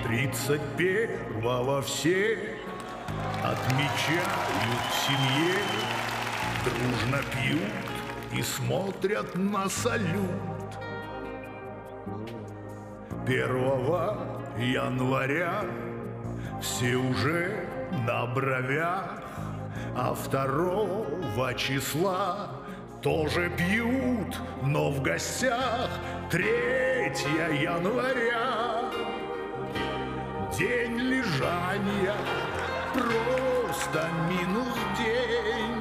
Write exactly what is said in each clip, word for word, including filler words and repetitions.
Тридцать первого все отмечают в семье, дружно пьют и смотрят на салют. Первого января все уже на бровях, а второго числа тоже пьют, но в гостях. Третьего января день лежания, просто минус день.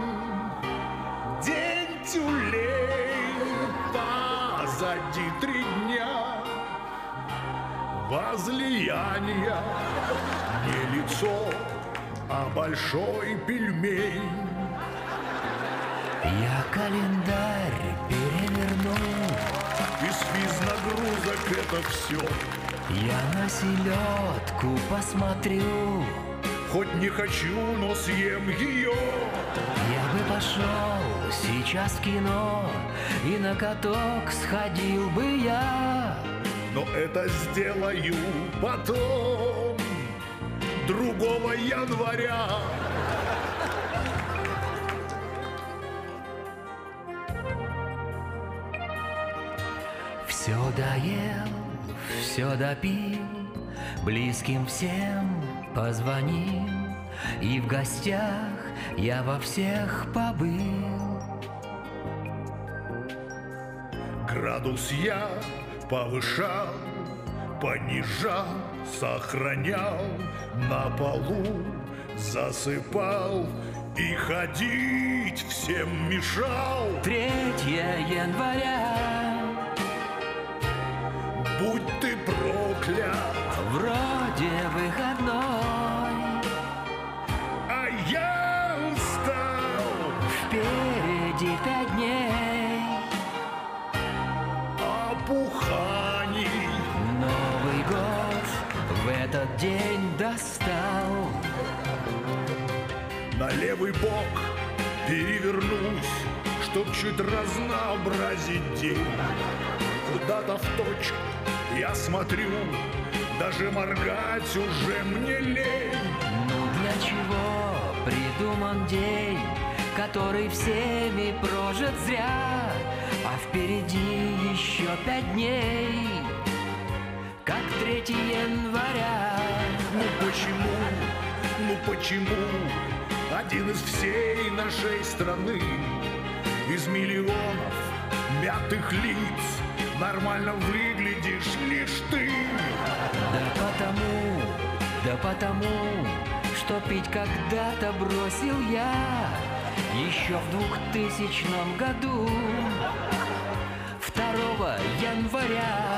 День тюлень, позади три дня. Возлияния не лицо, а большой пельмень. Я календарь переверну, Из физнагрузок это все. я на селедку посмотрю. Хоть не хочу, но съем ее. Я бы пошел сейчас в кино, и на каток сходил бы я. Но это сделаю потом, другого января. Все доел, все допил, близким всем позвонил, и в гостях я во всех побыл. Градус я повышал, понижал, сохранял, на полу засыпал и ходить всем мешал. Третьего января, Будь ты проклят, вроде выходной, а я устал. впереди пять дней, Опуханий Новый год в этот день достал. на левый бок перевернусь, чтоб чуть разнообразить день. Куда-то в точку я смотрю, даже моргать уже мне лень. Ну для чего придуман день, который всеми прожит зря, а впереди еще пять дней, как третьего января. Ну почему, ну почему один из всей нашей страны, из миллионов мятых лиц, нормально выглядишь лишь ты? Да потому, да потому, что пить когда-то бросил я еще в двухтысячном году, второго января.